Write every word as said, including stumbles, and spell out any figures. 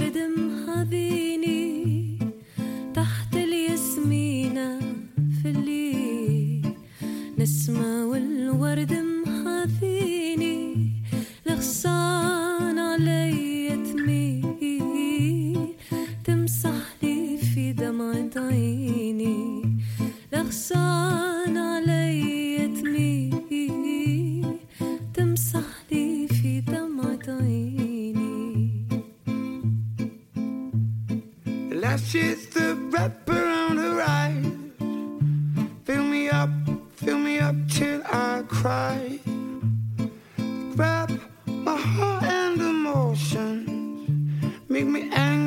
والورد محاذيني تحت الياسمينة في الليل، نسمة والورد محاذيني لغصان علي تميل، تمسح لي في دمعة عيني لغصان علي تميل، تمسح لي في دمعة عيني. Lashes the wrapper on the rise, fill me up, fill me up till I cry. Grab my heart and emotions, make me angry